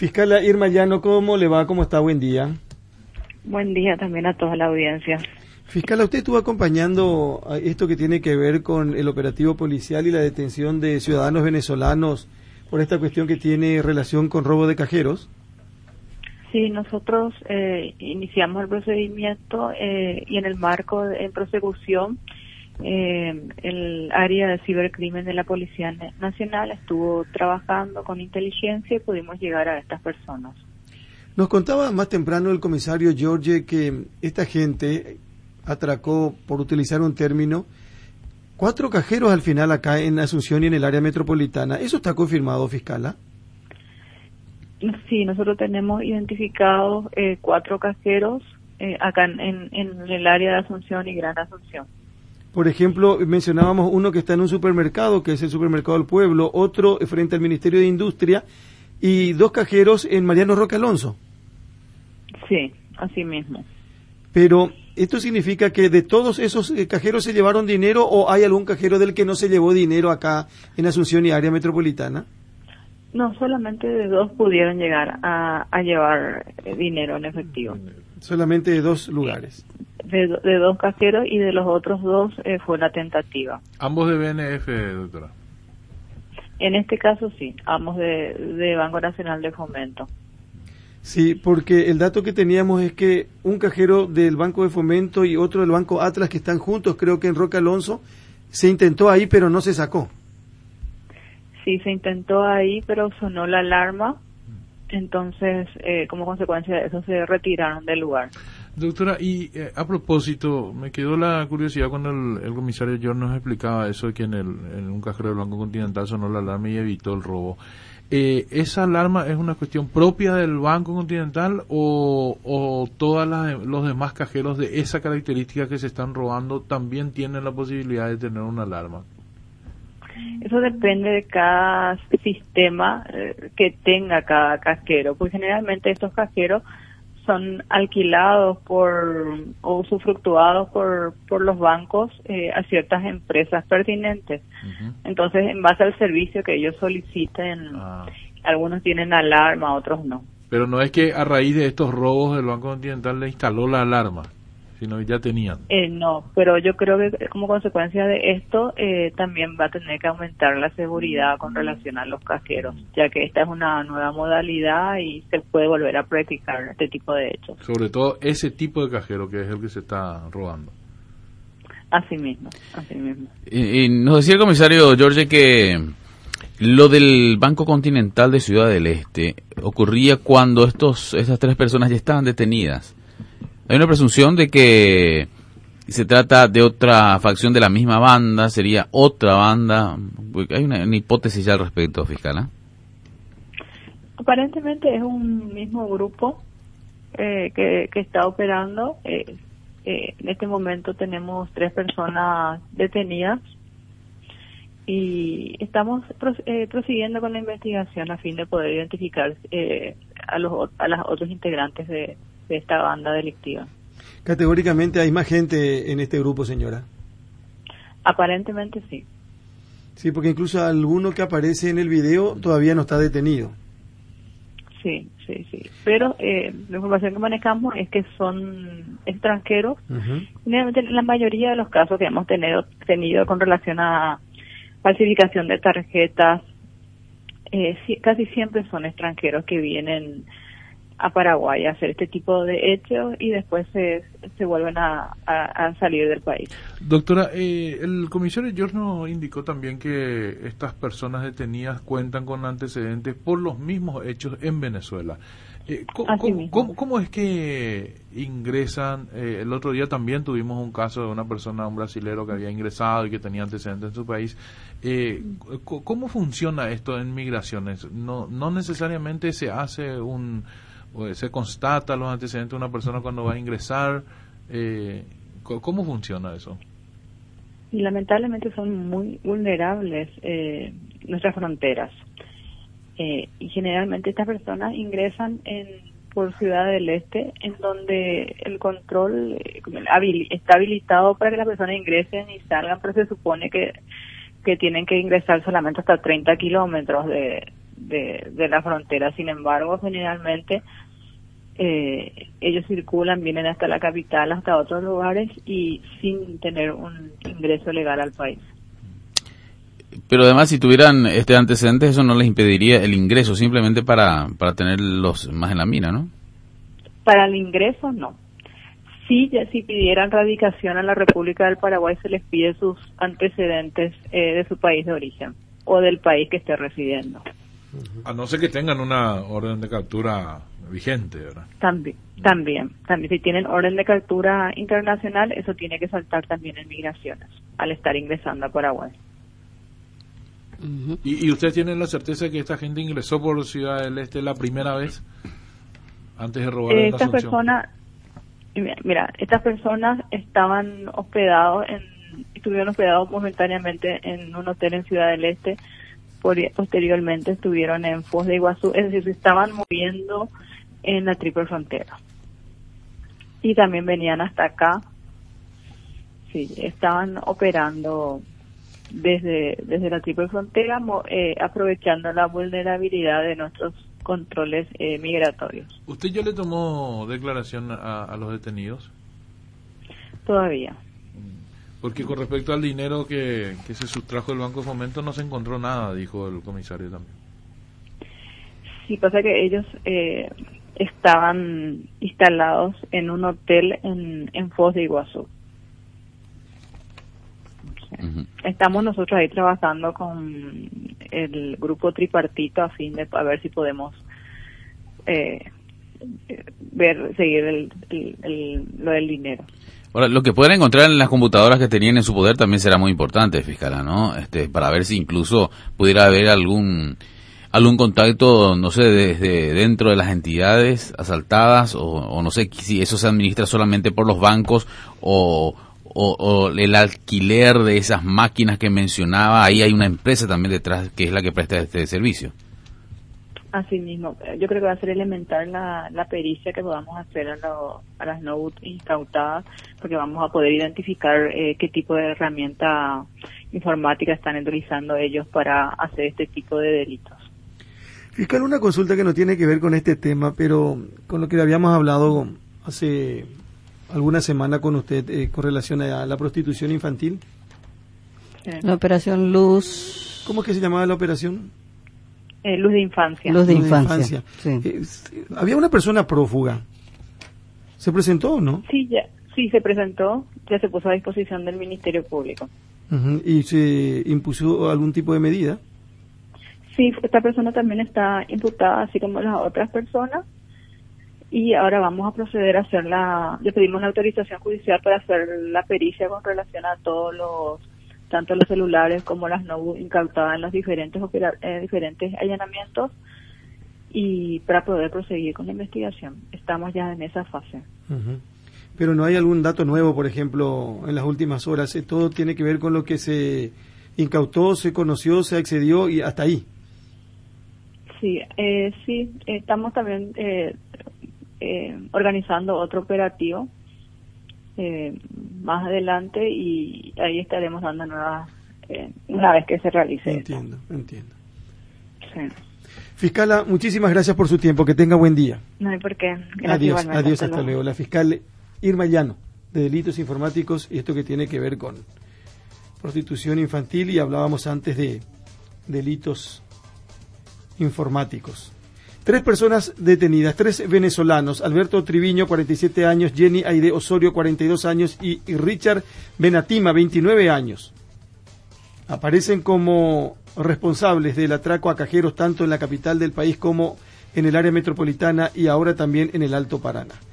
Fiscala Irma Llano, ¿cómo le va? ¿Cómo está? Buen día. Buen día también a toda la audiencia. Fiscala, usted estuvo acompañando a esto que tiene que ver con el operativo policial y la detención de ciudadanos venezolanos por esta cuestión que tiene relación con robo de cajeros. Sí, nosotros iniciamos el procedimiento y en el marco de prosecución, el área de cibercrimen de la Policía Nacional estuvo trabajando con inteligencia y pudimos llegar a estas personas. Nos contaba más temprano el comisario Jorge que esta gente atracó, por utilizar un término, 4 cajeros al final acá en Asunción y en el área metropolitana. ¿Eso está confirmado, Fiscala? Sí, nosotros tenemos identificados 4 cajeros acá en el área de Asunción y Gran Asunción. Por ejemplo, mencionábamos uno que está en un supermercado, que es el supermercado del pueblo, otro frente al Ministerio de Industria y 2 cajeros en Mariano Roque Alonso. Sí, así mismo. Pero, ¿esto significa que de todos esos cajeros se llevaron dinero o hay algún cajero del que no se llevó dinero acá en Asunción y área metropolitana? No, solamente de 2 pudieron llegar a llevar dinero en efectivo. Solamente de 2 lugares. De 2 cajeros y de los otros 2 fue la tentativa. ¿Ambos de BNF, doctora? En este caso sí, ambos de Banco Nacional de Fomento. Sí, porque el dato que teníamos es que un cajero del Banco de Fomento y otro del Banco Atlas, que están juntos, creo que en Roque Alonso, se intentó ahí pero no se sacó. Sí, se intentó ahí, pero sonó la alarma, entonces como consecuencia de eso se retiraron del lugar. Doctora, y a propósito, me quedó la curiosidad cuando el comisario George nos explicaba eso de que en un cajero del Banco Continental sonó la alarma y evitó el robo. ¿Esa alarma es una cuestión propia del Banco Continental o todos los demás cajeros de esa característica que se están robando también tienen la posibilidad de tener una alarma? Eso depende de cada sistema que tenga cada cajero, pues generalmente estos cajeros son alquilados o usufructuados por los bancos a ciertas empresas pertinentes. Uh-huh. Entonces, en base al servicio que ellos soliciten, algunos tienen alarma, otros no. Pero no es que a raíz de estos robos del Banco Continental le instaló la alarma, sino que ya tenían. No, pero yo creo que como consecuencia de esto también va a tener que aumentar la seguridad con relación a los cajeros, ya que esta es una nueva modalidad y se puede volver a practicar este tipo de hechos. Sobre todo ese tipo de cajero que es el que se está robando. Así mismo, así mismo. Y nos decía el comisario Jorge que lo del Banco Continental de Ciudad del Este ocurría cuando estas 3 personas ya estaban detenidas. Hay una presunción de que se trata de otra facción de la misma banda, sería otra banda. Hay una hipótesis ya al respecto, fiscal, ¿eh? Aparentemente es un mismo grupo que está operando. En este momento tenemos 3 personas detenidas y estamos prosiguiendo con la investigación a fin de poder identificar a los otros integrantes de esta banda delictiva. Categóricamente hay más gente en este grupo, señora. Aparentemente sí. Sí, porque incluso alguno que aparece en el video todavía no está detenido. Sí. Pero la información que manejamos es que son extranjeros. Uh-huh. Generalmente en la mayoría de los casos que hemos tenido con relación a falsificación de tarjetas, casi siempre son extranjeros que vienen a Paraguay a hacer este tipo de hechos y después se vuelven a salir del país. Doctora, el comisario George nos indicó también que estas personas detenidas cuentan con antecedentes por los mismos hechos en Venezuela. ¿Cómo es que ingresan? El otro día también tuvimos un caso de una persona, un brasilero que había ingresado y que tenía antecedentes en su país. ¿Cómo funciona esto en migraciones? No necesariamente se hace se constata los antecedentes de una persona cuando va a ingresar. ¿Cómo funciona eso? Y lamentablemente son muy vulnerables nuestras fronteras. Y generalmente estas personas ingresan por Ciudad del Este, en donde el control está habilitado para que las personas ingresen y salgan, pero se supone que tienen que ingresar solamente hasta 30 kilómetros de la frontera. Sin embargo, generalmente ellos circulan, vienen hasta la capital, hasta otros lugares y sin tener un ingreso legal al país. Pero además, si tuvieran antecedentes, eso no les impediría el ingreso, simplemente para tenerlos más en la mira, ¿no? Para el ingreso, no. Si pidieran radicación a la República del Paraguay, se les pide sus antecedentes de su país de origen o del país que esté residiendo. A no ser que tengan una orden de captura vigente, ¿verdad? También. Si tienen orden de captura internacional, eso tiene que saltar también en migraciones al estar ingresando a Paraguay. ¿Y ustedes tienen la certeza de que esta gente ingresó por Ciudad del Este la primera vez antes de robar la Asunción? Estas personas estuvieron hospedados momentáneamente en un hotel en Ciudad del Este, posteriormente estuvieron en Foz de Iguazú, es decir, se estaban moviendo en la triple frontera. Y también venían hasta acá, estaban operando desde la triple frontera, aprovechando la vulnerabilidad de nuestros controles migratorios. ¿Usted ya le tomó declaración a los detenidos? Todavía. Porque con respecto al dinero que se sustrajo del Banco de Fomento no se encontró nada, dijo el comisario también. Sí, pasa que ellos estaban instalados en un hotel en Foz de Iguazú. Estamos nosotros ahí trabajando con el grupo tripartito a fin de a ver si podemos seguir lo del dinero. Ahora, lo que puedan encontrar en las computadoras que tenían en su poder también será muy importante, fiscala, ¿no? Para ver si incluso pudiera haber algún contacto, no sé, desde dentro de las entidades asaltadas o no sé si eso se administra solamente por los bancos o el alquiler de esas máquinas que mencionaba. Ahí hay una empresa también detrás que es la que presta este servicio. Así mismo, yo creo que va a ser elemental la pericia que podamos hacer a las notebooks incautadas, porque vamos a poder identificar qué tipo de herramienta informática están utilizando ellos para hacer este tipo de delitos. Fiscal, una consulta que no tiene que ver con este tema, pero con lo que habíamos hablado hace alguna semana con usted con relación a la prostitución infantil. Sí. La operación Luz. ¿Cómo es que se llamaba la operación? Luz de Infancia. Luz de Infancia. Sí. Había una persona prófuga. ¿Se presentó o no? Sí, se presentó, ya se puso a disposición del Ministerio Público. ¿Y se impuso algún tipo de medida? Sí, esta persona también está imputada, así como las otras personas, y ahora vamos a proceder a le pedimos la autorización judicial para hacer la pericia con relación a tanto los celulares como las notebooks incautadas en los diferentes allanamientos, y para poder proseguir con la investigación. Estamos ya en esa fase. Pero no hay algún dato nuevo, por ejemplo, en las últimas horas. Todo tiene que ver con lo que se incautó, se conoció, se accedió y hasta ahí. Sí, estamos también organizando otro operativo más adelante, y ahí estaremos dando nuevas una vez que se realice. Entiendo. Sí. Fiscala, muchísimas gracias por su tiempo, que tenga buen día. No hay por qué. Gracias, adiós, hasta luego. La fiscal Irma Llano, de Delitos Informáticos, y esto que tiene que ver con prostitución infantil, y hablábamos antes de delitos informáticos. 3 personas detenidas, 3 venezolanos: Alberto Triviño, 47 años, Jenny Aide Osorio, 42 años, y Richard Benatima, 29 años. Aparecen como responsables del atraco a cajeros tanto en la capital del país como en el área metropolitana y ahora también en el Alto Paraná.